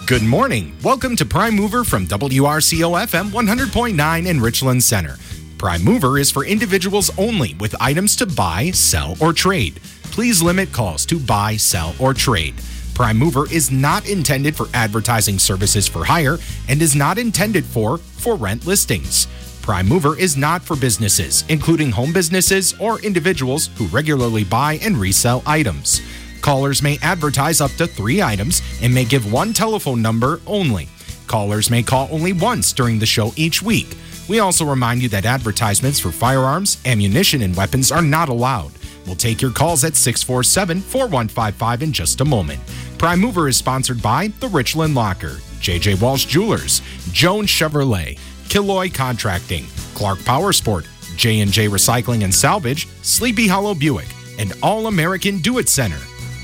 Good morning. Welcome to Prime Mover from WRCO FM 100.9 in Richland Center. Prime Mover is for individuals only with items to buy, sell, or trade. Please limit calls to buy, sell, or trade. Prime Mover is not intended for advertising services for hire and is not intended for rent listings. Prime Mover is not for businesses, including home businesses or individuals who regularly buy and resell items. Callers may advertise up to 3 items and may give one telephone number only. Callers may call only once during the show each week. We also remind you that advertisements for firearms, ammunition, and weapons are not allowed. We'll take your calls at 647-4155 in just a moment. Prime Mover is sponsored by The Richland Locker, J.J. Walsh Jewelers, Jones Chevrolet, Killoy Contracting, Clark Powersport, J&J Recycling and Salvage, Sleepy Hollow Buick, and All American Do-It Center.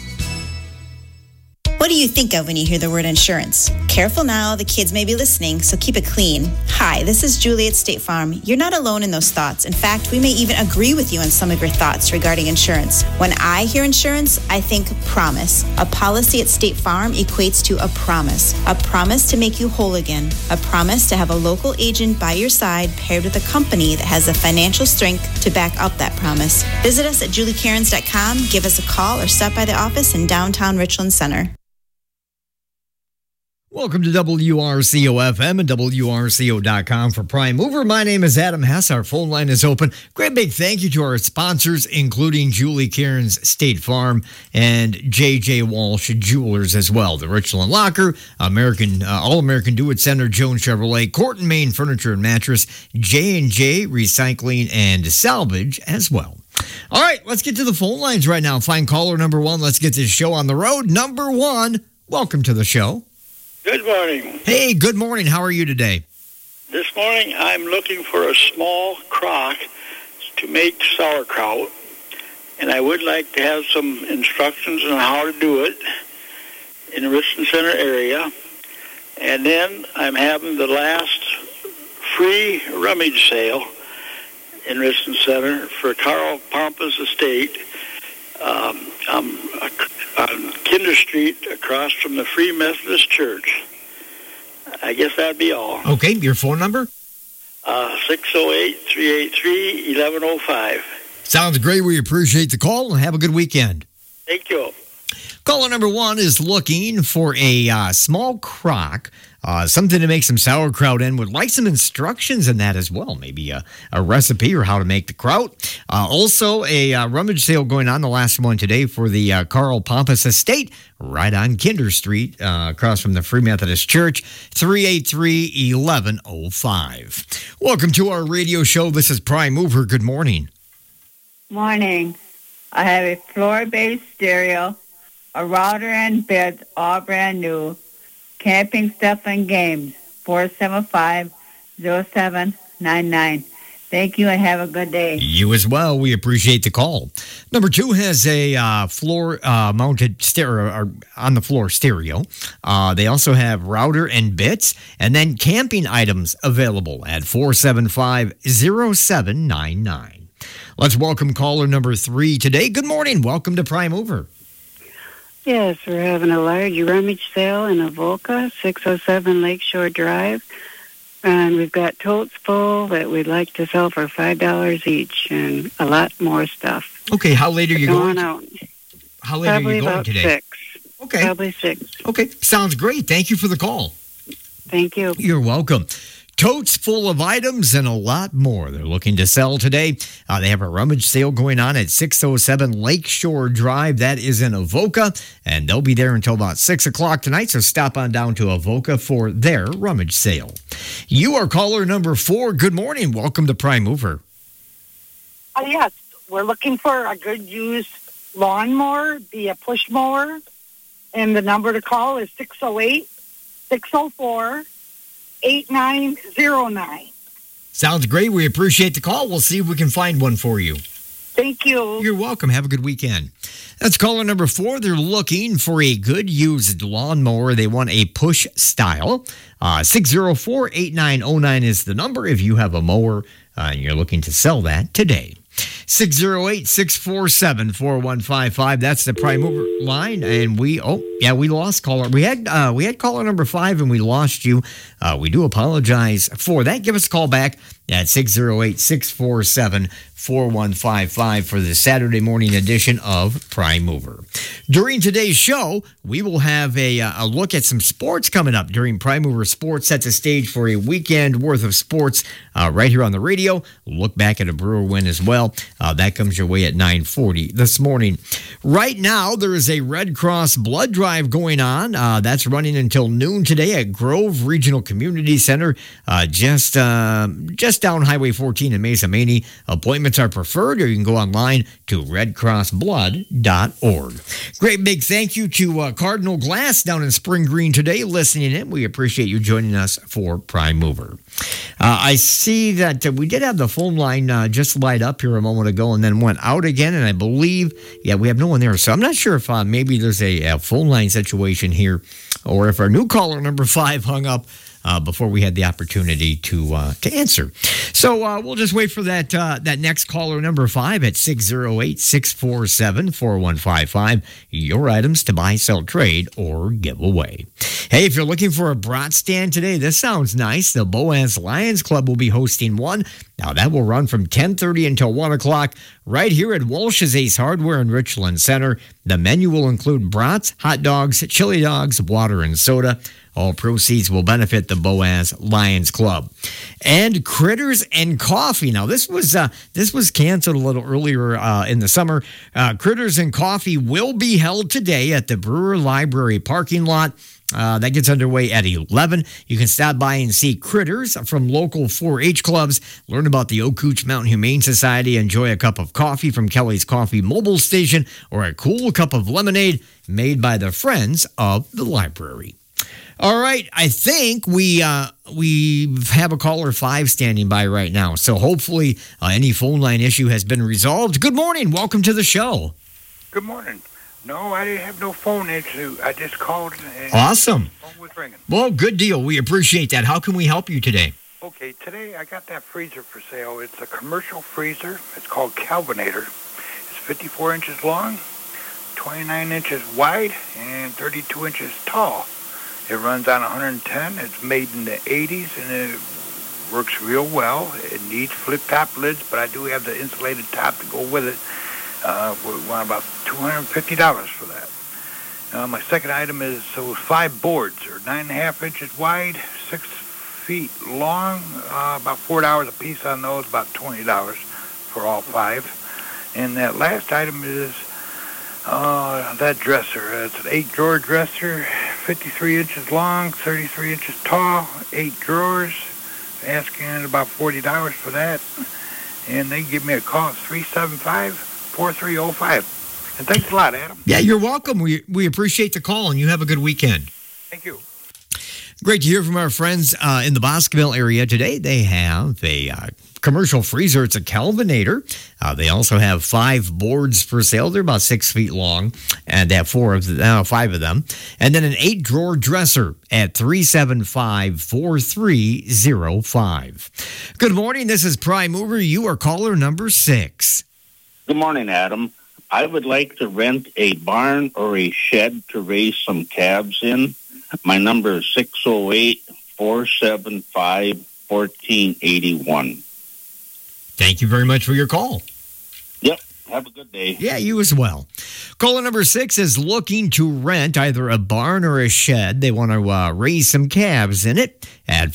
What do you think of when you hear the word insurance? Careful now, the kids may be listening, so keep it clean. Hi, this is Julie at State Farm. You're not alone in those thoughts. In fact, we may even agree with you on some of your thoughts regarding insurance. When I hear insurance, I think promise. A policy at State Farm equates to a promise to make you whole again, a promise to have a local agent by your side paired with a company that has the financial strength to back up that promise. Visit us at juliecairns.com, give us a call, or stop by the office in downtown Richland Center. Welcome to WRCO FM and WRCO.com for Prime Mover. My name is Adam Hess. Our phone line is open. Great big thank you to our sponsors, including Julie Cairns State Farm and J.J. Walsh Jewelers as well. The Richland Locker, All-American Do-It Center, Jones Chevrolet, Corton Main Furniture and Mattress, J&J Recycling and Salvage as well. All right, let's get to the phone lines right now. Find caller number 1. Let's get this show on the road. Number 1, welcome to the show. Good morning. Hey, good morning. How are you today? This morning I'm looking for a small crock to make sauerkraut, and I would like to have some instructions on how to do it in the Richland Center area. And then I'm having the last free rummage sale in Richland Center for Carl Pompa's estate. On Kinder Street across from the Free Methodist Church. I guess that'd be all. Okay, your phone number? 608-383-1105. Sounds great. We appreciate the call and have a good weekend. Thank you. Caller number 1 is looking for a small crock, something to make some sauerkraut in. Would like some instructions in that as well. Maybe a recipe or how to make the kraut. Also, a rummage sale going on, the last one today for the Carl Pompa's estate, right on Kinder Street, across from the Free Methodist Church, 383-1105. Welcome to our radio show. This is Prime Mover. Good morning. Morning. I have a floor-based stereo, a router and beds, all brand new. Camping stuff and games, 475-0799. Thank you and have a good day. You as well. We appreciate the call. Number 2 has a floor-mounted stereo, on the floor stereo. They also have router and bits, and then camping items available at 475-0799. Let's welcome caller number 3 today. Good morning. Welcome to Prime Mover. Yes, we're having a large rummage sale in Avoca, 607 Lakeshore Drive. And we've got totes full that we'd like to sell for $5 each and a lot more stuff. Okay, how late are you going? Out. How late are you going today? 6. Okay. Probably 6. Okay, sounds great. Thank you for the call. Thank you. You're welcome. Totes full of items and a lot more they're looking to sell today. They have a rummage sale going on at 607 Lakeshore Drive. That is in Avoca, and they'll be there until about 6 o'clock tonight, so stop on down to Avoca for their rummage sale. You are caller number 4. Good morning. Welcome to Prime Mover. Yes, we're looking for a good used lawnmower, be a push mower, and the number to call is 608-604-8909. Sounds great. We appreciate the call. We'll see if we can find one for you. Thank you. You're welcome. Have a good weekend. That's caller number 4. They're looking for a good used lawnmower. They want a push style. 604-8909 is the number if you have a mower and you're looking to sell that today. 608-647-4155. That's the Prime Mover line. And we lost caller. We had caller number 5 and we lost you. We do apologize for that. Give us a call back at 608-647-4155 for the Saturday morning edition of Prime Mover. During today's show, we will have a look at some sports coming up during Prime Mover Sports. Sets the stage for a weekend worth of sports right here on the radio. We'll look back at a Brewer win as well. That comes your way at 9:40 this morning. Right now, there is a Red Cross blood drive going on. That's running until noon today at Grove Regional Community Center, just down Highway 14 in Mesa Maney. Appointments are preferred, or you can go online to redcrossblood.org. Great big thank you to Cardinal Glass down in Spring Green today listening in. We appreciate you joining us for Prime Mover. I see that we did have the phone line just light up here a moment ago and then went out again, and I believe, we have no one there. So I'm not sure if maybe there's a phone line situation here, or if our new caller number 5 hung up before we had the opportunity to answer. So we'll just wait for that next caller number 5 at 608-647-4155. Your items to buy, sell, trade, or give away. Hey, if you're looking for a brat stand today, this sounds nice. The Boaz Lions Club will be hosting one. Now, that will run from 10:30 until 1 o'clock right here at Walsh's Ace Hardware in Richland Center. The menu will include brats, hot dogs, chili dogs, water, and soda. All proceeds will benefit the Boaz Lions Club. And Critters and Coffee. Now, this was canceled a little earlier in the summer. Critters and Coffee will be held today at the Brewer Library parking lot. That gets underway at 11. You can stop by and see critters from local 4-H clubs, learn about the Okootch Mountain Humane Society, enjoy a cup of coffee from Kelly's Coffee Mobile Station, or a cool cup of lemonade made by the Friends of the Library. All right, I think we have a caller 5 standing by right now, so hopefully any phone line issue has been resolved. Good morning. Welcome to the show. Good morning. No, I didn't have no phone issue. I just called. And awesome. The phone was ringing. Well, good deal. We appreciate that. How can we help you today? Okay, today I got that freezer for sale. It's a commercial freezer. It's called Calvinator. It's 54 inches long, 29 inches wide, and 32 inches tall. It runs on 110. It's made in the 80s, and it works real well. It needs flip-top lids, but I do have the insulated top to go with it. We want about $250 for that. My second item is those 5 boards. They're 9.5 inches wide, 6 feet long, about $4 a piece on those, about $20 for all 5. And that last item is that dresser. It's an 8-drawer dresser, 53 inches long, 33 inches tall, 8 drawers. Asking about $40 for that. And they give me a call at 375-4305. And thanks a lot, Adam. Yeah, you're welcome. We appreciate the call, and you have a good weekend. Thank you. Great to hear from our friends in the Boscoville area today. They have a commercial freezer. It's a Calvinator. They also have 5 boards for sale. They're about 6 feet long, and they have 5 of them. And then an 8-drawer dresser at 375-4305. Good morning. This is Prime Mover. You are caller number 6. Good morning, Adam. I would like to rent a barn or a shed to raise some calves in. My number is 608-475-1481. Thank you very much for your call. Yep. Have a good day. Yeah, you as well. Caller number 6 is looking to rent either a barn or a shed. They want to raise some calves in it at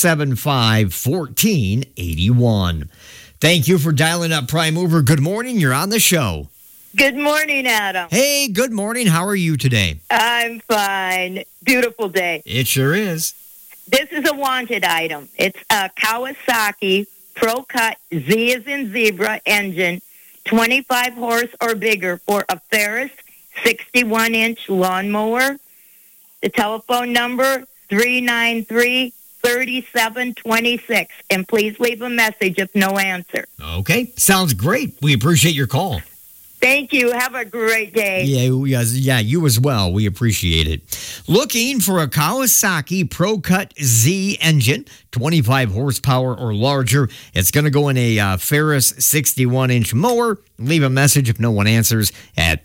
475-1481. Thank you for dialing up Prime Mover. Good morning. You're on the show. Good morning, Adam. Hey, good morning. How are you today? I'm fine. Beautiful day. It sure is. This is a wanted item. It's a Kawasaki Pro Cut Z as in zebra engine, 25 horse or bigger for a Ferris 61-inch lawnmower. The telephone number, 393-3726. And please leave a message if no answer. Okay. Sounds great. We appreciate your call. Thank you. Have a great day. Yeah, you as well. We appreciate it. Looking for a Kawasaki Pro Cut Z engine, 25 horsepower or larger. It's going to go in a Ferris 61-inch mower. Leave a message if no one answers at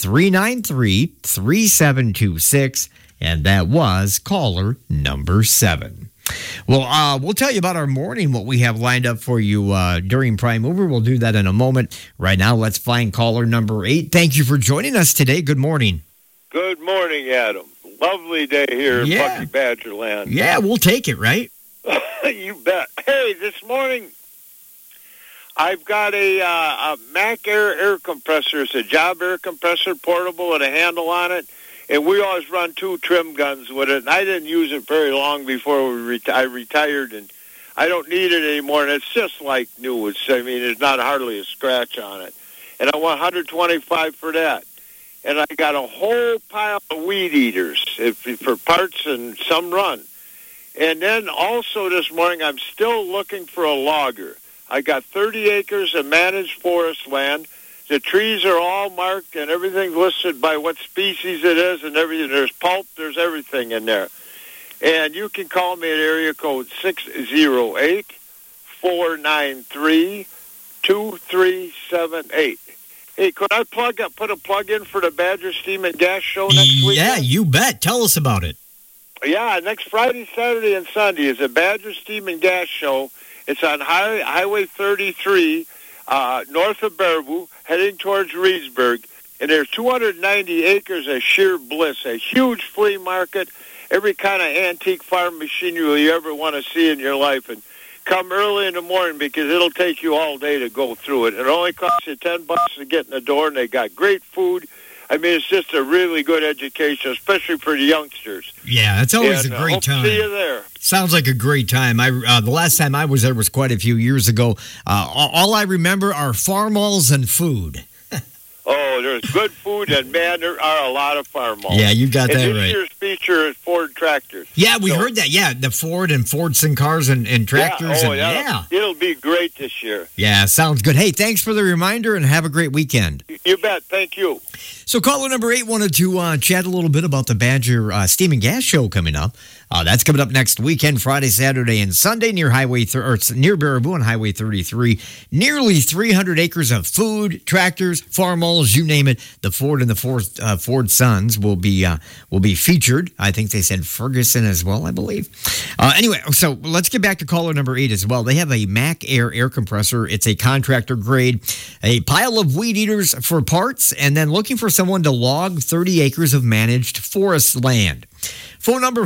393-3726. And that was caller number 7. Well, we'll tell you about our morning, what we have lined up for you during Prime Mover. We'll do that in a moment. Right now, let's find caller number 8. Thank you for joining us today. Good morning. Good morning, Adam. Lovely day here in Bucky Badger Land. Yeah, we'll take it, right? You bet. Hey, this morning, I've got a Mac air compressor. It's a job air compressor, portable with a handle on it. And we always run 2 trim guns with it. And I didn't use it very long before I retired, and I don't need it anymore. And it's just like new. There's not hardly a scratch on it. And I want $125 for that. And I got a whole pile of weed eaters for parts, and some run. And then also this morning, I'm still looking for a logger. I got 30 acres of managed forest land. The trees are all marked and everything's listed by what species it is and everything. There's pulp, there's everything in there. And you can call me at area code 608-493-2378. Hey, could I put a plug in for the Badger Steam and Gas Show next week? Yeah, you bet. Tell us about it. Yeah, next Friday, Saturday, and Sunday is a Badger Steam and Gas Show. It's on Highway 33, north of Baraboo, heading towards Reedsburg. And there's 290 acres of sheer bliss, a huge flea market, every kind of antique farm machinery you ever want to see in your life. And come early in the morning because it'll take you all day to go through it. It only costs you $10 to get in the door, and they got great food. I mean, it's just a really good education, especially for the youngsters. Yeah, it's always a great time. See you there. Sounds like a great time. The last time I was there was quite a few years ago. All I remember are farm malls and food. Oh, there's good food, and, man, there are a lot of farm malls. Yeah, you got that right. This year's feature is Ford tractors. Yeah, we heard that. Yeah, the Ford and Fordson cars and tractors. Yeah, it'll be great this year. Yeah, sounds good. Hey, thanks for the reminder, and have a great weekend. You bet. Thank you. So caller number 8 wanted to chat a little bit about the Badger Steam and Gas Show coming up. That's coming up next weekend, Friday, Saturday, and Sunday near near Baraboo on Highway 33. Nearly 300 acres of food, tractors, farm malls, you name it. The Ford and the Ford Sons will be featured. I think they said Ferguson as well, I believe. Anyway, so let's get back to caller number 8 as well. They have a Mac air compressor. It's a contractor grade, a pile of weed eaters for parts, and then looking for someone to log 30 acres of managed forest land. Phone number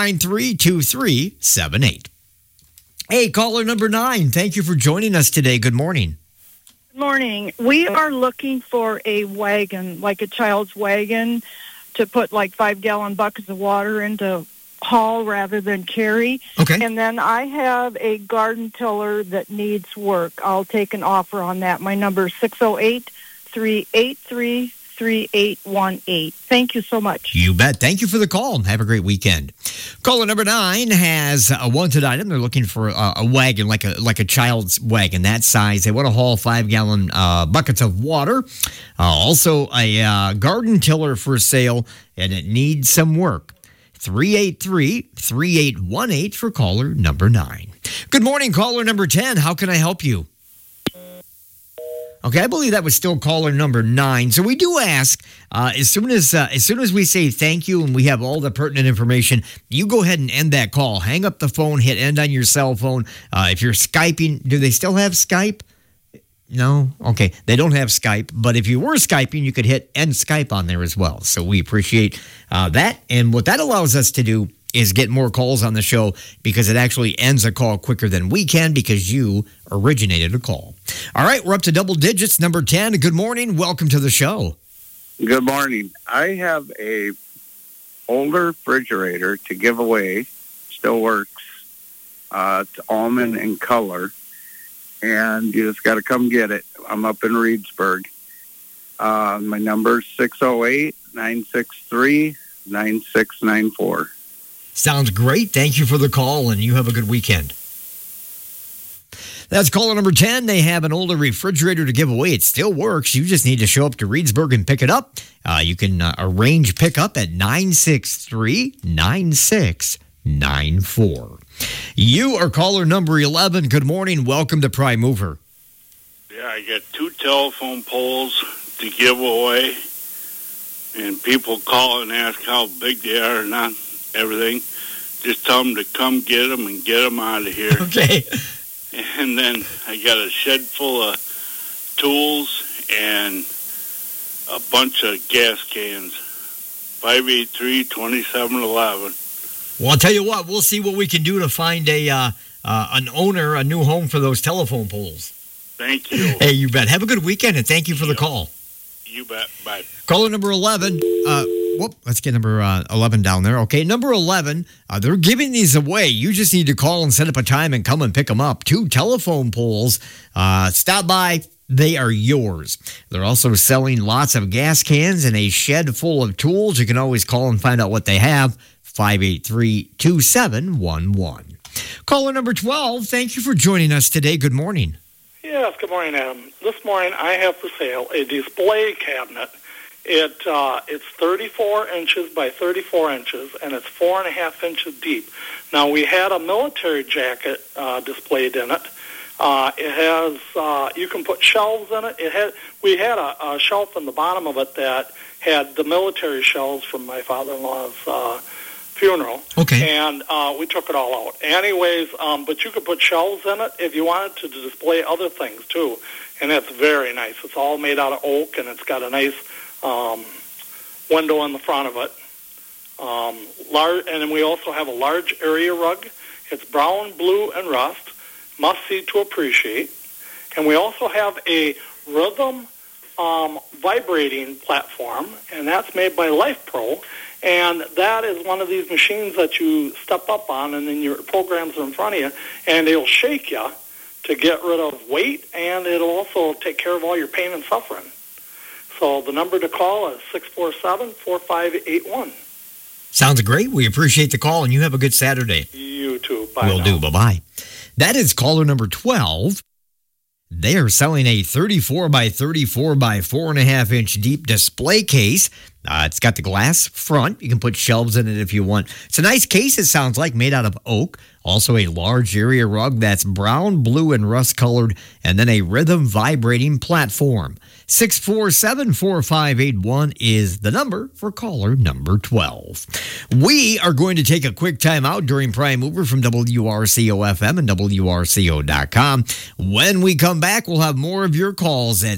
493-2378. Hey, caller number 9. Thank you for joining us today. Good morning. Good morning. We are looking for a wagon, like a child's wagon, to put like 5-gallon buckets of water into haul rather than carry. Okay. And then I have a garden tiller that needs work. I'll take an offer on that. My number is 608-383-3818. Thank you so much. You bet. Thank you for the call. Have a great weekend. Caller number 9 has a wanted item. They're looking for a wagon, like a child's wagon, that size. They want to haul 5-gallon buckets of water. Also, a garden tiller for sale, and it needs some work. 383-3818 for caller number 9. Good morning, caller number 10. How can I help you? Okay, I believe that was still caller number 9. So we do ask, as soon as we say thank you and we have all the pertinent information, you go ahead and end that call. Hang up the phone, hit end on your cell phone. If you're Skyping, do they still have Skype? No? Okay, they don't have Skype, but if you were Skyping, you could hit end Skype on there as well. So we appreciate that. And what that allows us to do is get more calls on the show because it actually ends a call quicker than we can because you originated a call. All right, we're up to double digits. Number 10, good morning. Welcome to the show. Good morning. I have a older refrigerator to give away. Still works. It's almond in color. And you just got to come get it. I'm up in Reedsburg. My number is 608-963-9694. Sounds great. Thank you for the call, and you have a good weekend. That's caller number 10. They have an older refrigerator to give away. It still works. You just need to show up to Reedsburg and pick it up. You can arrange pickup at 963-9694. You are caller number 11. Good morning. Welcome to Prime Mover. Yeah, I got 2 telephone poles to give away, and people call and ask how big they are and not everything. Just tell them to come get them and get them out of here. Okay. And then I got a shed full of tools and a bunch of gas cans. 583-2711. Well, I'll tell you what. We'll see what we can do to find an owner, a new home for those telephone poles. Thank you. Hey, you bet. Have a good weekend, and thank you for the call. You bet. Bye. Caller number 11. Let's get number 11 down there. Okay, number 11. They're giving these away. You just need to call and set up a time and come and pick them up. 2 telephone poles. Stop by. They are yours. They're also selling lots of gas cans and a shed full of tools. You can always call and find out what they have. 583-2711. Caller number 12. Thank you for joining us today. Good morning. Yes, good morning, Adam. This morning I have for sale a display cabinet. It's 34 inches by 34 inches, and it's 4.5 inches deep. Now, we had a military jacket displayed in it. It has, you can put shelves in it. We had a shelf in the bottom of it that had the military shelves from my father-in-law's funeral. Okay. And we took it all out. Anyways, but you could put shelves in it if you wanted to display other things, too. And it's very nice. It's all made out of oak, and it's got a nice window in the front of it. And then we also have a large area rug. It's brown, blue, and rust. Must see to appreciate. And we also have a rhythm vibrating platform, and that's made by Life Pro. And that is one of these machines that you step up on, and then your programs are in front of you, and it'll shake you to get rid of weight, and it'll also take care of all your pain and suffering. So the number to call is 647-4581. Sounds great. We appreciate the call, and you have a good Saturday. You too. Bye. Will do. Bye-bye. That is caller number 12. They are selling a 34 by 34 by 4.5 inch deep display case. It's got the glass front. You can put shelves in it if you want. It's a nice case, it sounds like, made out of oak. Also a large area rug that's brown, blue, and rust colored, and then a rhythm vibrating platform. 647-4581 is the number for caller number 12. We are going to take a quick time out during Prime Mover from WRCO-FM and WRCO.com. When we come back, we'll have more of your calls at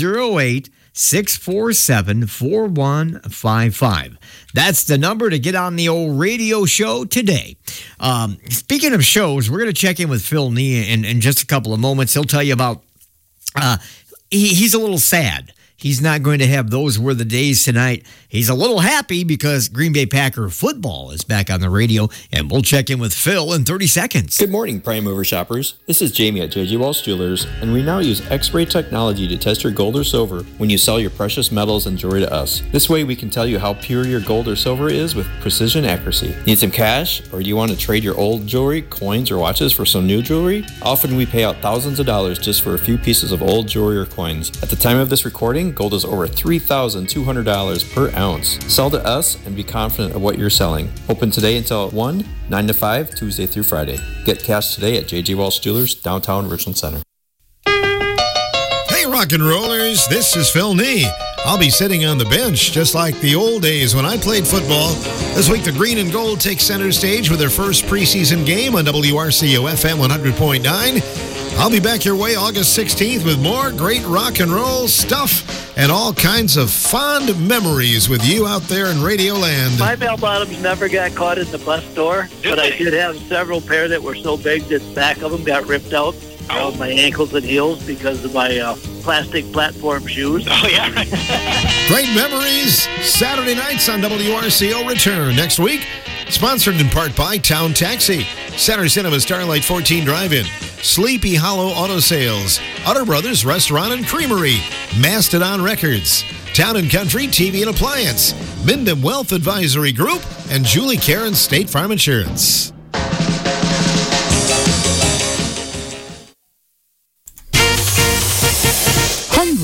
608-647-4155. That's the number to get on the old radio show today. Speaking of shows, we're going to check in with Phil Nee in just a couple of moments. He'll tell you about... He's a little sad. He's not going to have those were the days tonight. He's a little happy because Green Bay Packer football is back on the radio, and we'll check in with Phil in 30 seconds. Good morning, Prime Mover shoppers. This is Jamie at J.G. Walsh Jewelers, and we now use X-ray technology to test your gold or silver when you sell your precious metals and jewelry to us. This way, we can tell you how pure your gold or silver is with precision accuracy. Need some cash, or do you want to trade your old jewelry, coins, or watches for some new jewelry? Often we pay out thousands of dollars just for a few pieces of old jewelry or coins. At the time of this recording, gold is over $3,200 per ounce. Sell to us and be confident of what you're selling. Open today until 1, 9 to 5, Tuesday through Friday. Get cash today at J.G. Walsh Jewelers, downtown Richland Center. Hey, rock and rollers, this is Phil Nee. I'll be sitting on the bench just like the old days when I played football. This week, the Green and Gold take center stage with their first preseason game on WRCO-FM 100.9. I'll be back your way August 16th with more great rock and roll stuff and all kinds of fond memories with you out there in Radio Land. My bell bottoms never got caught in the bus door, but I did have several pair that were so big that the back of them got ripped out around my ankles and heels because of my plastic platform shoes. Oh, yeah, right. Great memories. Saturday nights on WRCO return next week. Sponsored in part by Town Taxi, Center Cinema Starlight 14 Drive-In, Sleepy Hollow Auto Sales, Utter Brothers Restaurant and Creamery, Mastodon Records, Town and Country TV and Appliance, Mindham Wealth Advisory Group, and Julie Karen State Farm Insurance.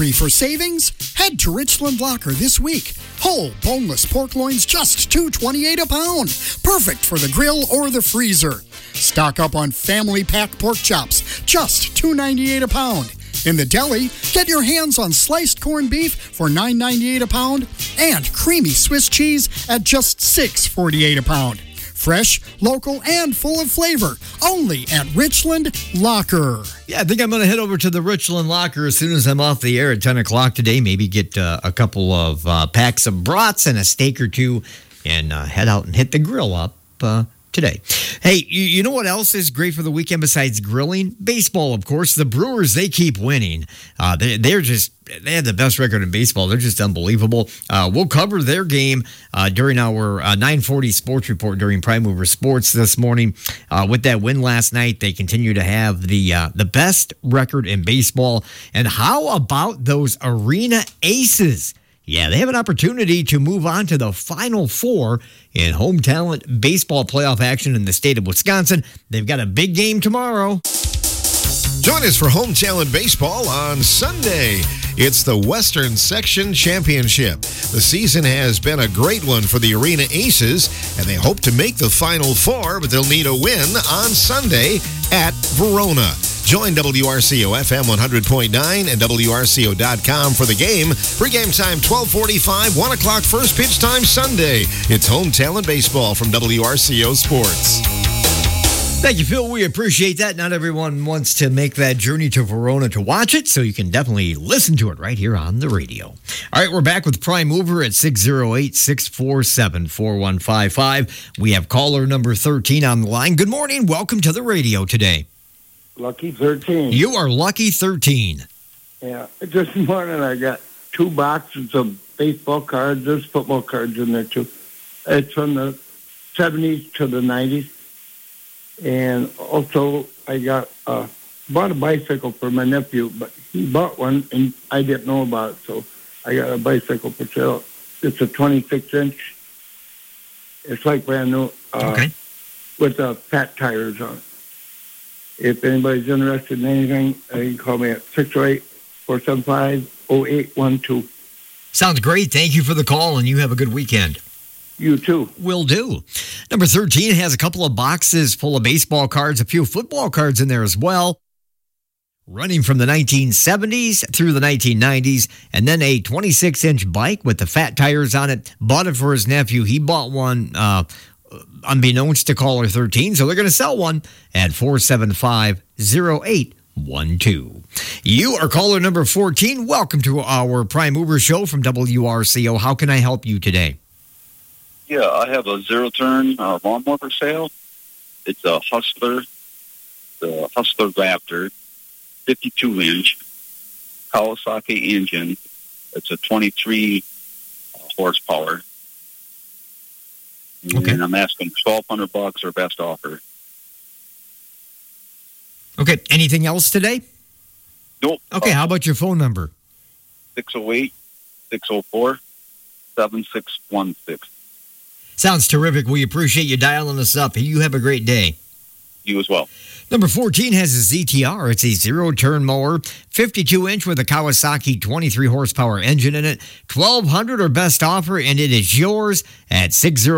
Hungry for savings? Head to Richland Locker this week. Whole boneless pork loins just $2.28 a pound. Perfect for the grill or the freezer. Stock up on family pack pork chops, just $2.98 a pound. In the deli, get your hands on sliced corned beef for $9.98 a pound and creamy Swiss cheese at just $6.48 a pound. Fresh, local, and full of flavor. Only at Richland Locker. Yeah, I think I'm going to head over to the Richland Locker as soon as I'm off the air at 10 o'clock today. Maybe get a couple of packs of brats and a steak or two and head out and hit the grill up today. Hey, you know what else is great for the weekend besides grilling? Baseball, of course. The Brewers, they keep winning. They have the best record in baseball. They're just unbelievable. We'll cover their game during our 940 Sports Report during Prime Mover Sports this morning. With that win last night, they continue to have the best record in baseball. And how about those Arena Aces? Yeah, they have an opportunity to move on to the Final Four in home talent baseball playoff action in the state of Wisconsin. They've got a big game tomorrow. Join us for home talent baseball on Sunday. It's the Western Section Championship. The season has been a great one for the Arena Aces, and they hope to make the Final Four, but they'll need a win on Sunday at Verona. Join WRCO FM 100.9 and WRCO.com for the game. Pre-game time 12:45, 1 o'clock first pitch time Sunday. It's home talent baseball from WRCO Sports. Thank you, Phil. We appreciate that. Not everyone wants to make that journey to Verona to watch it, so you can definitely listen to it right here on the radio. All right, we're back with Prime Mover at 608-647-4155. We have caller number 13 on the line. Good morning. Welcome to the radio today. Lucky 13. You are Lucky 13. Yeah. This morning I got 2 boxes of baseball cards. There's football cards in there, too. It's from the 70s to the 90s. And also I bought a bicycle for my nephew, but he bought one, and I didn't know about it. So I got a bicycle for sale. It's a 26-inch. It's like brand new. Okay. With fat tires on it. If anybody's interested in anything, you can call me at 608-475-0812. Sounds great. Thank you for the call, and you have a good weekend. You too. Will do. Number 13 has a couple of boxes full of baseball cards, a few football cards in there as well. Running from the 1970s through the 1990s, and then a 26-inch bike with the fat tires on it. Bought it for his nephew. He bought one unbeknownst to caller 13, so they're going to sell one at 475-0812. You are caller number 14. Welcome to our Prime Mover show from WRCO. How can I help you today? Yeah, I have a zero-turn lawnmower for sale. It's a Hustler, the Hustler Raptor, 52-inch Kawasaki engine. It's a 23 horsepower. Okay. And I'm asking $1,200 or best offer. Okay. Anything else today? Nope. Okay. How about your phone number? 608-604-7616. Sounds terrific. We appreciate you dialing us up. You have a great day. You as well. Number 14 has a ZTR. It's a zero-turn mower, 52-inch with a Kawasaki 23-horsepower engine in it. $1,200 or best offer, and it is yours at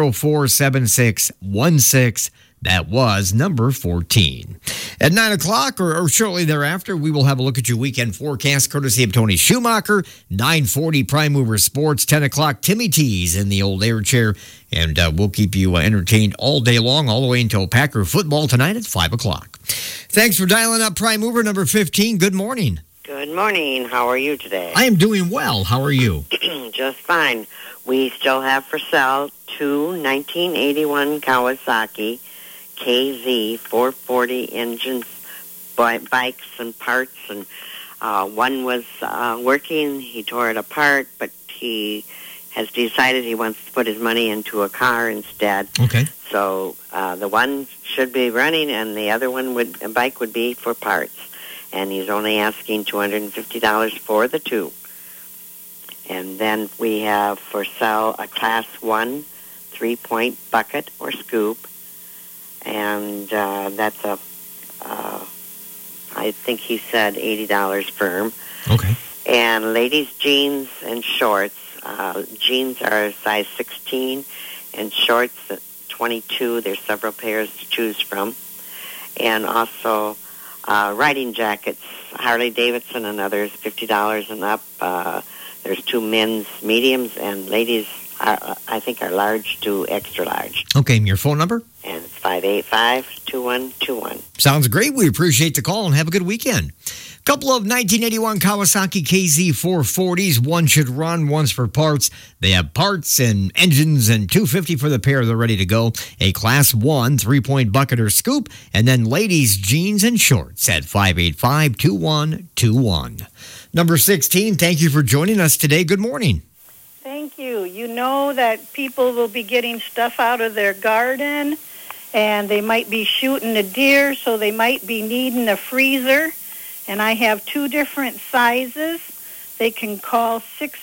604-7616. That was number 14. At 9 o'clock or shortly thereafter, we will have a look at your weekend forecast courtesy of Tony Schumacher. 9:40 Prime Mover Sports. 10 o'clock Timmy T's in the old air chair. And we'll keep you entertained all day long, all the way until Packer football tonight at 5 o'clock. Thanks for dialing up Prime Mover number 15. Good morning. Good morning. How are you today? I am doing well. How are you? Just fine. We still have for sale 2 1981 Kawasaki KZ 440 engines, bikes and parts, and one was working. He tore it apart, but he has decided he wants to put his money into a car instead. Okay. So the one should be running, and the other a bike would be for parts. And he's only asking $250 for the 2. And then we have for sale a Class 1 3-point bucket or scoop. And that's I think he said $80 firm. Okay. And ladies' jeans and shorts. Jeans are size 16 and shorts 22. There's several pairs to choose from. And also riding jackets, Harley Davidson and others, $50 and up. There's 2 men's mediums, and ladies, I think, are large to extra large. Okay, and your phone number? And it's 585-2121. Sounds great. We appreciate the call and have a good weekend. Couple of 1981 Kawasaki KZ440s. One should run, one's for parts. They have parts and engines and $250 for the pair. They're ready to go. A Class 1 3-point bucket or scoop. And then ladies' jeans and shorts at 585-2121. Number 16, thank you for joining us today. Good morning. Thank you. You know that people will be getting stuff out of their garden, and they might be shooting a deer, so they might be needing a freezer. And I have 2 different sizes. They can call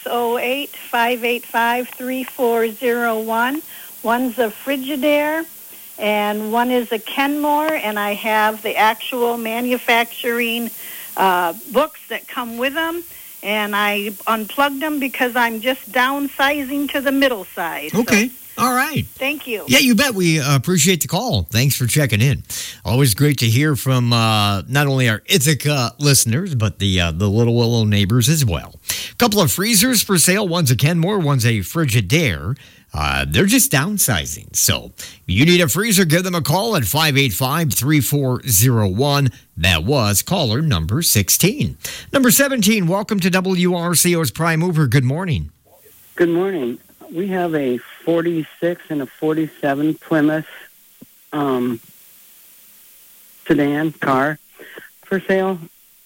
608-585-3401. One's a Frigidaire, and one is a Kenmore, and I have the actual manufacturing books that come with them. And I unplugged them because I'm just downsizing to the middle size. Okay. All right. Thank you. Yeah, you bet. We appreciate the call. Thanks for checking in. Always great to hear from not only our Ithaca listeners, but the Little Willow neighbors as well. A couple of freezers for sale. One's a Kenmore, one's a Frigidaire. They're just downsizing. So if you need a freezer, give them a call at 585-3401. That was caller number 16. Number 17, welcome to WRCO's Prime Mover. Good morning. Good morning. We have a 46 and a 47 Plymouth sedan car for sale.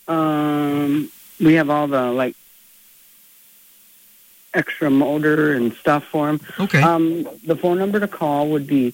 We have all the, extra motor and stuff for them. Okay. The phone number to call would be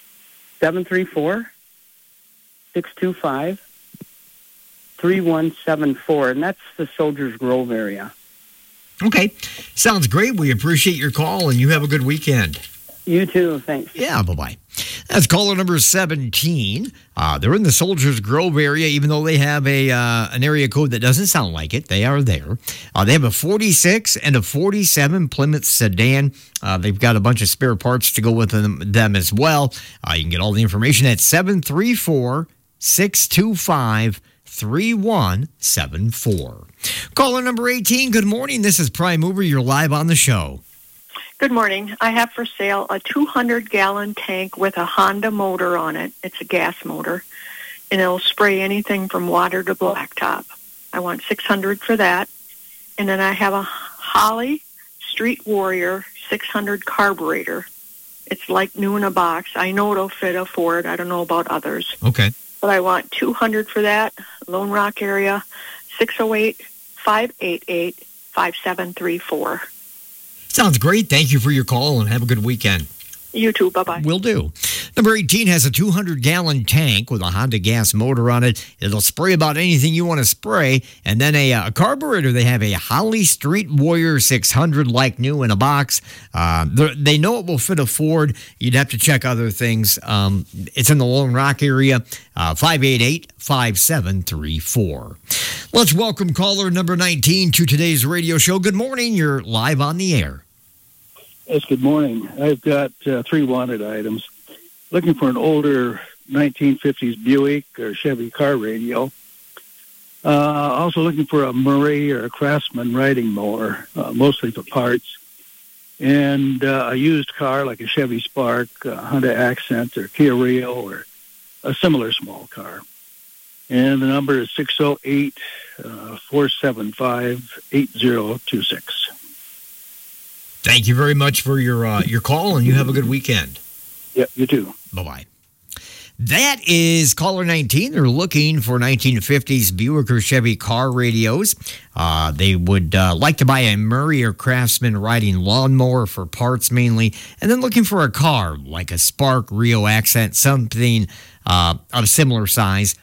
734-625-3174, and that's the Soldiers Grove area. Okay. Sounds great. We appreciate your call, and you have a good weekend. You too. Thanks. Yeah, bye-bye. That's caller number 17. They're in the Soldiers Grove area, even though they have an area code that doesn't sound like it. They are there. They have a 46 and a 47 Plymouth sedan. They've got a bunch of spare parts to go with them as well. You can get all the information at 734-625-3174. Caller number 18, good morning. This is Prime Mover. You're live on the show. Good morning. I have for sale a 200-gallon tank with a Honda motor on it. It's a gas motor, and it'll spray anything from water to blacktop. I want $600 for that. And then I have a Holley Street Warrior 600 carburetor. It's like new in a box. I know it'll fit a Ford. I don't know about others. Okay. But I want $200 for that. Lone Rock area, 608-588-5734. Sounds great. Thank you for your call and have a good weekend. You too. Bye-bye. Will do. Number 18 has a 200-gallon tank with a Honda gas motor on it. It'll spray about anything you want to spray. And then a carburetor, they have a Holley Street Warrior 600 like new in a box. They know it will fit a Ford. You'd have to check other things. It's in the Lone Rock area, 588-5734. Let's welcome caller number 19 to today's radio show. Good morning. You're live on the air. Yes, good morning. I've got 3 wanted items. Looking for an older 1950s Buick or Chevy car radio. Also looking for a Murray or a Craftsman riding mower, mostly for parts. And a used car like a Chevy Spark, a Honda Accent, or Kia Rio, or a similar small car. And the number is 608-475-8026. Thank you very much for your call, and you have a good weekend. Yeah, you too. Bye-bye. That is caller 19. They're looking for 1950s Buick or Chevy car radios. They would like to buy a Murray or Craftsman riding lawnmower for parts mainly, and then looking for a car like a Spark, Rio Accent, something of similar size,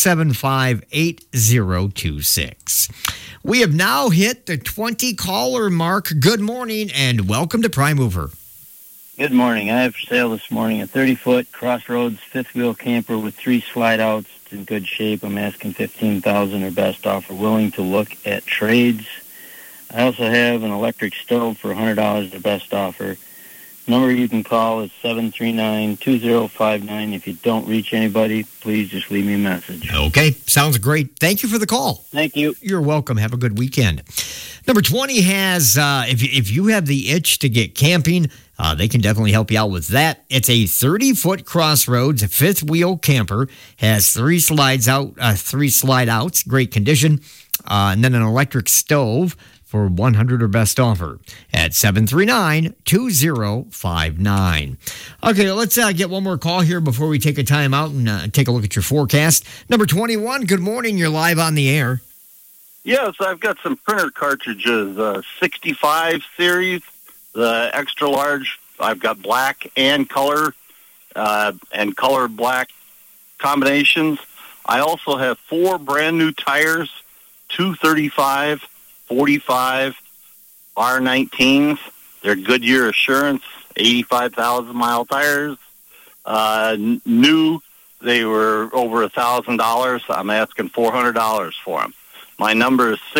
475-8026. We have now hit the 20-caller mark. Good morning, and welcome to Prime Mover. Good morning. I have for sale this morning a 30-foot Crossroads fifth-wheel camper with 3 slide-outs. It's in good shape. I'm asking $15,000 or best offer. Willing to look at trades. I also have an electric stove for $100, the best offer. Number you can call is 739-2059. If you don't reach anybody, please just leave me a message. Okay, sounds great. Thank you for the call. Thank you. You're welcome. Have a good weekend. Number 20 has, if you have the itch to get camping, they can definitely help you out with that. It's a 30-foot Crossroads fifth-wheel camper. Has three slide outs, great condition, and then an electric stove for 100 or best offer at 739-2059. Okay, let's get one more call here before we take a time out and take a look at your forecast. Number 21, good morning. You're live on the air. Yes, I've got some printer cartridges, 65 series, the extra large. I've got black and color black combinations. I also have 4 brand new tires, 235, 45 R19s. They're Goodyear Assurance, 85,000 mile tires. New, they were over $1,000. I'm asking $400 for them. My number is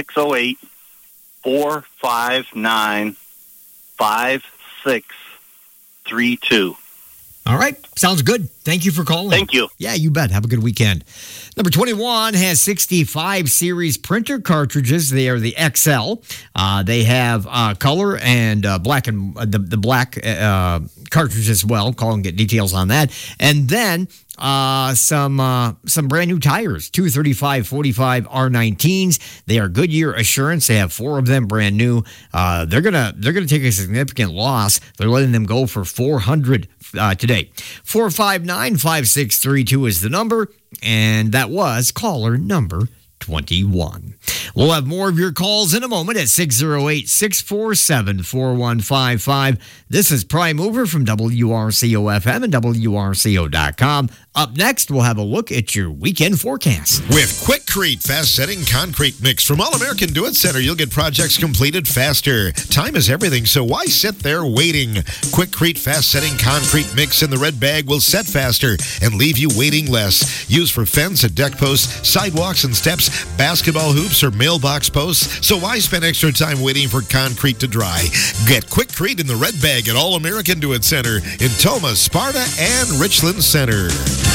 608-459-5632. All right. Sounds good. Thank you for calling. Thank you. Yeah, you bet. Have a good weekend. Number 21 has 65 series printer cartridges. They are the XL. They have color and black and the black cartridge as well. Call and get details on that. And then some brand new tires, 235 45 R19s. They are Goodyear Assurance. They have 4 of them brand new. They're gonna take a significant loss. They're letting them go for $400 today. 459-5632 is the number, and that was caller number 21. We'll have more of your calls in a moment at 608-647-4155. This is Prime Mover from WRCO-FM and WRCO.com. Up next, we'll have a look at your weekend forecast. With Quikrete fast-setting concrete mix from All-American Do-It Center, you'll get projects completed faster. Time is everything, so why sit there waiting? Quikrete fast-setting concrete mix in the red bag will set faster and leave you waiting less. Used for fence and deck posts, sidewalks and steps, basketball hoops, or mailbox posts, so why spend extra time waiting for concrete to dry? Get Quikrete in the red bag at All-American Do-It Center in Toma, Sparta, and Richland Center.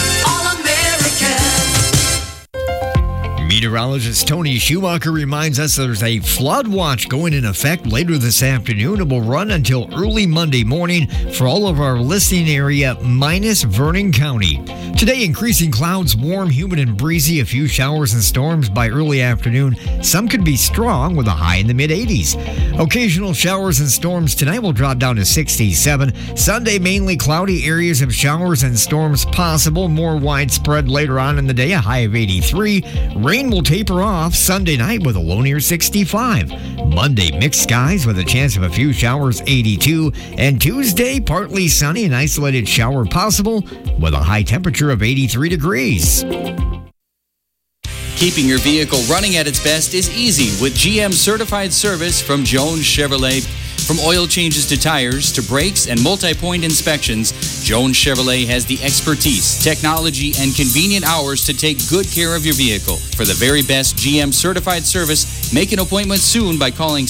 Meteorologist Tony Schumacher reminds us there's a flood watch going in effect later this afternoon. It will run until early Monday morning for all of our listening area minus Vernon County. Today, increasing clouds, warm, humid, and breezy. A few showers and storms by early afternoon. Some could be strong with a high in the mid-80s. Occasional showers and storms tonight will drop down to 67. Sunday, mainly cloudy, areas of showers and storms possible. More widespread later on in the day, a high of 83. Rain will taper off Sunday night with a low near 65. Monday, mixed skies with a chance of a few showers, 82. And Tuesday, partly sunny, an isolated shower possible with a high temperature of 83 degrees. Keeping your vehicle running at its best is easy with GM certified service from Jones Chevrolet. From oil changes to tires to brakes and multi-point inspections, Jones Chevrolet has the expertise, technology, and convenient hours to take good care of your vehicle. For the very best GM certified service, make an appointment soon by calling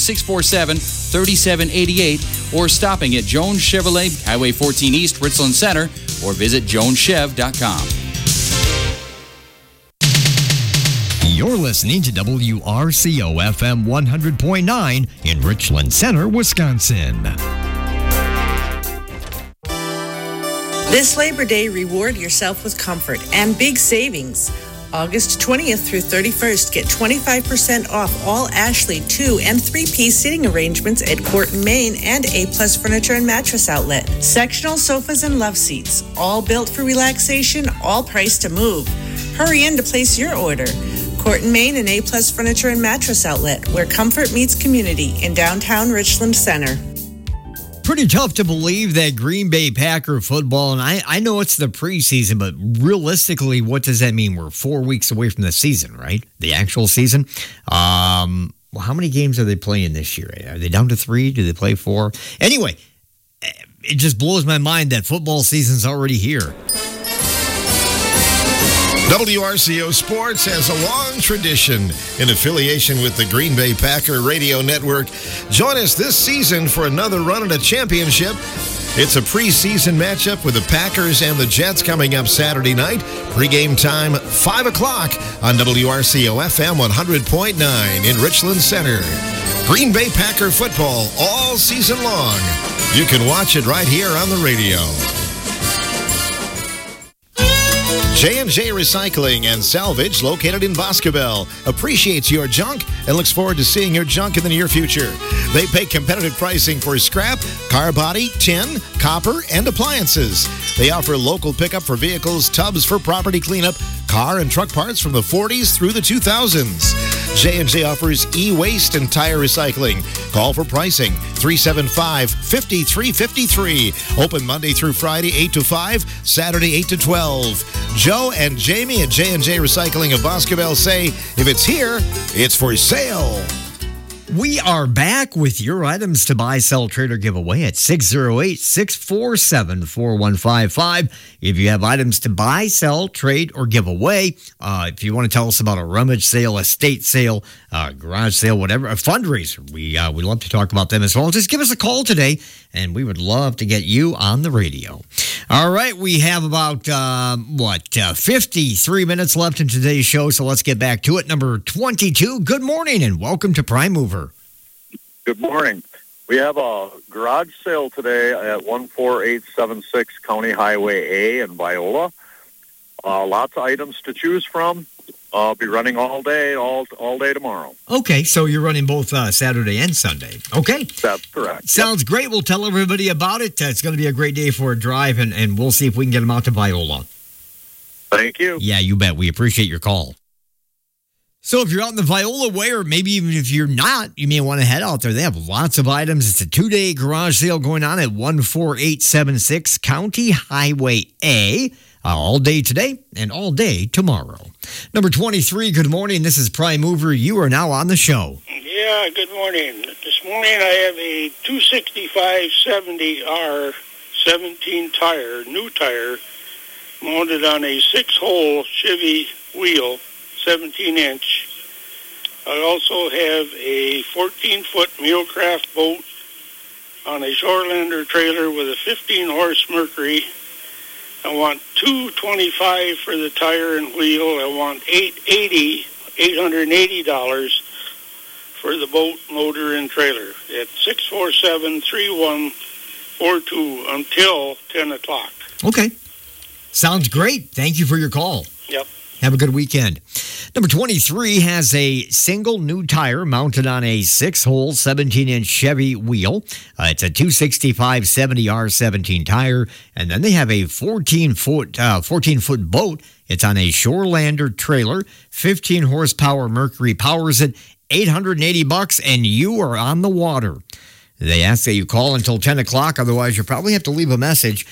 647-3788 or stopping at Jones Chevrolet, Highway 14 East, Richland Center, or visit joneschev.com. You're listening to WRCO-FM 100.9 in Richland Center, Wisconsin. This Labor Day, reward yourself with comfort and big savings. August 20th through 31st, get 25% off all Ashley 2- and 3-piece seating arrangements at Corton, Maine and A-Plus Furniture and Mattress Outlet. Sectional sofas and love seats, all built for relaxation, all priced to move. Hurry in to place your order. Corton, Maine and A-Plus Furniture and Mattress Outlet, where comfort meets community in downtown Richland Center. Pretty tough to believe that Green Bay Packer football, and I know it's the preseason, but realistically, what does that mean? We're 4 weeks away from the season, right? The actual season. Well, how many games are they playing this year? Are they down to 3? Do they play 4? Anyway, it just blows my mind that football season's already here. WRCO Sports has a long tradition in affiliation with the Green Bay Packer Radio Network. Join us this season for another run at a championship. It's a preseason matchup with the Packers and the Jets coming up Saturday night. Pre-game time, 5 o'clock on WRCO FM 100.9 in Richland Center. Green Bay Packer football all season long. You can watch it right here on the radio. J&J Recycling and Salvage, located in Boscobel, appreciates your junk and looks forward to seeing your junk in the near future. They pay competitive pricing for scrap, car body, tin, copper, and appliances. They offer local pickup for vehicles, tubs for property cleanup, car and truck parts from the 40s through the 2000s. J&J offers e-waste and tire recycling. Call for pricing, 375-5353. Open Monday through Friday, 8 to 5, Saturday, 8 to 12. Joe and Jamie at J&J Recycling of Boscobel say, if it's here, it's for sale. We are back with your items to buy, sell, trade, or give away at 608-647-4155. If you have items to buy, sell, trade, or give away, if you want to tell us about a rummage sale, estate sale, garage sale, whatever, a fundraiser, we love to talk about them as well. Just give us a call today, and we would love to get you on the radio. All right, we have about, 53 minutes left in today's show, so let's get back to it. Number 22, good morning, and welcome to Prime Mover. Good morning. We have a garage sale today at 14876 County Highway A in Viola. Lots of items to choose from. I'll be running all day tomorrow. Okay, so you're running both Saturday and Sunday. Okay. That's correct. Sounds great. We'll tell everybody about it. It's going to be a great day for a drive, and we'll see if we can get them out to Viola. Thank you. Yeah, you bet. We appreciate your call. So if you're out in the Viola way, or maybe even if you're not, you may want to head out there. They have lots of items. It's a 2-day garage sale going on at 14876 County Highway A. All day today and all day tomorrow. Number 23, good morning. This is Prime Mover. You are now on the show. Yeah, good morning. This morning I have a 265-70R 17 tire, new tire, mounted on a 6-hole Chevy wheel, 17-inch. I also have a 14-foot Mulecraft boat on a Shorelander trailer with a 15-horse Mercury. I want $225 for the tire and wheel. I want $880 for the boat, motor, and trailer at 647-3142 until 10 o'clock. Okay. Sounds great. Thank you for your call. Yep. Have a good weekend. Number 23 has a single new tire mounted on a 6-hole 17-inch Chevy wheel. It's a 265-70R 17 tire. And then they have a 14-foot boat. It's on a Shorelander trailer. 15 horsepower Mercury powers it. $880, and you are on the water. They ask that you call until 10 o'clock. Otherwise, you'll probably have to leave a message.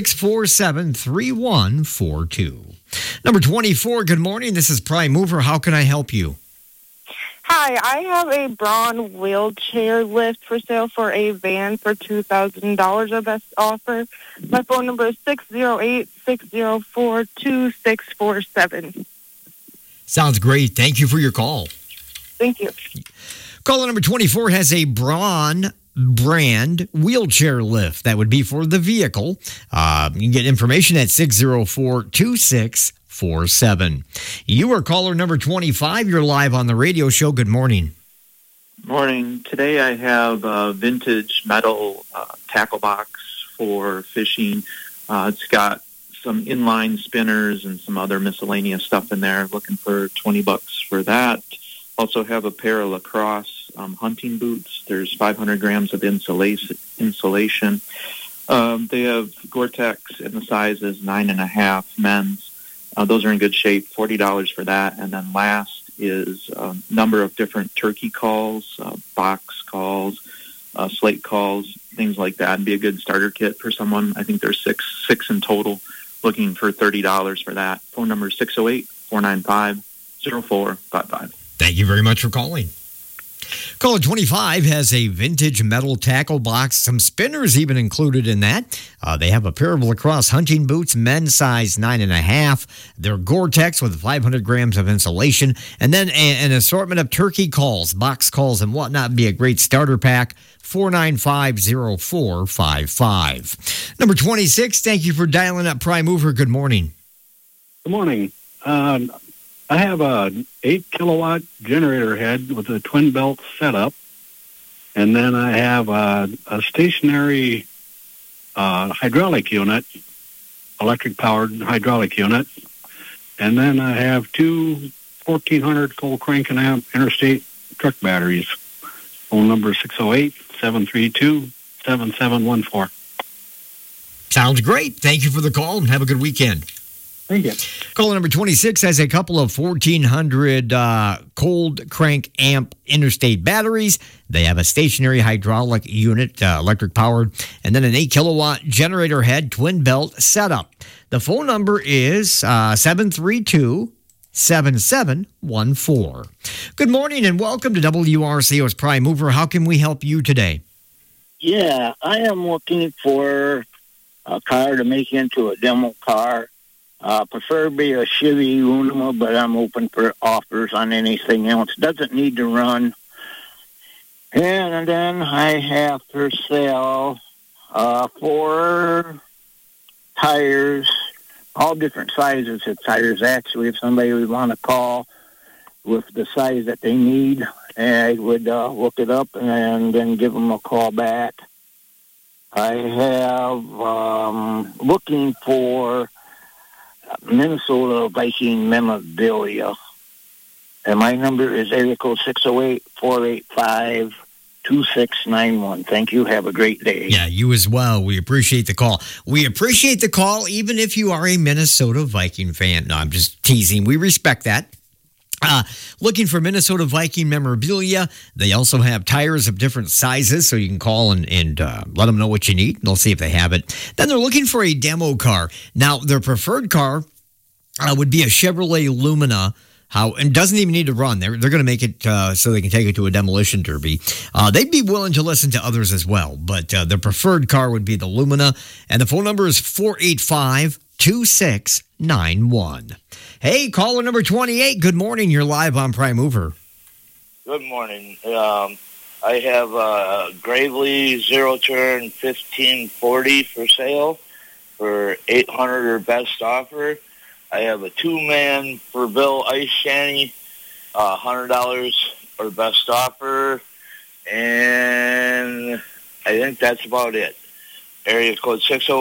647-3142. Number 24, good morning. This is Prime Mover. How can I help you? Hi, I have a Braun wheelchair lift for sale for a van for $2,000, our best offer. My phone number is 608-604-2647. Sounds great. Thank you for your call. Thank you. Caller number 24 has a Braun brand wheelchair lift. That would be for the vehicle. You can get information at 604-2647. You are caller number 25. You're live on the radio show. Good morning. Morning. Today I have a vintage metal tackle box for fishing. It's got some inline spinners and some other miscellaneous stuff in there. Looking for $20 for that. Also have a pair of lacrosse hunting boots. There's 500 grams of insulation. They have Gore-Tex in the sizes 9.5 men's. Those are in good shape. $40 for that. And then last is a number of different turkey calls, box calls, slate calls, things like that. It'd be a good starter kit for someone. I think there's six in total. Looking for $30 for that. Phone number is 608-495-0455. Thank you very much for calling. Caller 25 has a vintage metal tackle box, some spinners even included in that. They have a pair of lacrosse hunting boots, men's size 9.5. They're Gore-Tex with 500 grams of insulation, and then an assortment of turkey calls, box calls, and whatnot. Be a great starter pack. 495-0455. Number 26, thank you for dialing up Prime Mover. Good morning. Good morning. I have an 8-kilowatt generator head with a twin belt setup, and then I have a stationary hydraulic unit, electric-powered hydraulic unit, and then I have two 1,400 cold crank and amp interstate truck batteries. Phone number 608-732-7714. Sounds great. Thank you for the call, and have a good weekend. Thank you. Caller number 26 has a couple of 1,400 cold crank amp interstate batteries. They have a stationary hydraulic unit, electric powered, and then an 8-kilowatt generator head twin belt setup. The phone number is 732-7714. Good morning and welcome to WRCO's Prime Mover. How can we help you today? Yeah, I am looking for a car to make into a demo car. Preferably a Chevy Luna, but I'm open for offers on anything else. Doesn't need to run. And then I have for sale 4 tires, all different sizes of tires. Actually, if somebody would want to call with the size that they need, I would look it up and then give them a call back. I have looking for Minnesota Viking memorabilia. And my number is area code 608-485-2691. Thank you. Have a great day. Yeah, you as well. We appreciate the call. We appreciate the call, even if you are a Minnesota Viking fan. No, I'm just teasing. We respect that. Looking for Minnesota Viking memorabilia. They also have tires of different sizes, so you can call and let them know what you need. They'll see if they have it. Then they're looking for a demo car. Now, their preferred car would be a Chevrolet Lumina. And doesn't even need to run. They're going to make it so they can take it to a demolition derby. They'd be willing to listen to others as well, but their preferred car would be the Lumina. And the phone number is 485-2691. Hey, caller number 28. Good morning. You're live on Prime Mover. Good morning. I have a Gravely Zero Turn 1540 for sale for $800 or best offer. I have a 2-man for Bill Ice Shanty, $100 or best offer, and I think that's about it. Area code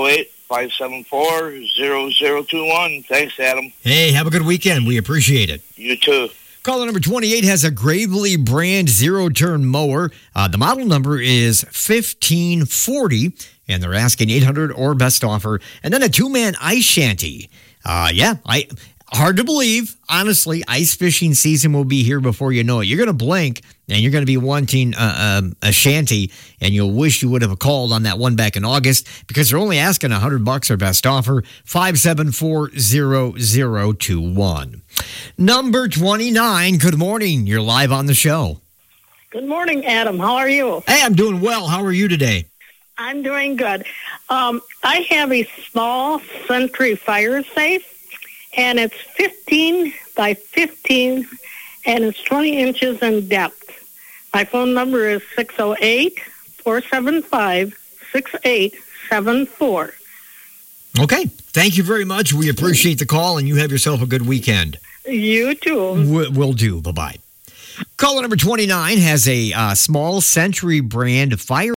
608-574-0021. Thanks, Adam. Hey, have a good weekend. We appreciate it. You too. Caller number 28 has a Gravely brand zero-turn mower. The model number is 1540, and they're asking $800 or best offer. And then a 2-man ice shanty. Hard to believe. Honestly, ice fishing season will be here before you know it. You're going to blink, and you're going to be wanting a shanty, and you'll wish you would have called on that one back in August because they're only asking $100 or best offer. 574-0021. Number 29. Good morning. You're live on the show. Good morning, Adam. How are you? Hey, I'm doing well. How are you today? I'm doing good. I have a small Sentry fire safe, and it's 15 by 15, and it's 20 inches in depth. My phone number is 608-475-6874. Okay. Thank you very much. We appreciate the call, and you have yourself a good weekend. You too. Will do. Bye-bye. Caller number 29 has a small Sentry brand fire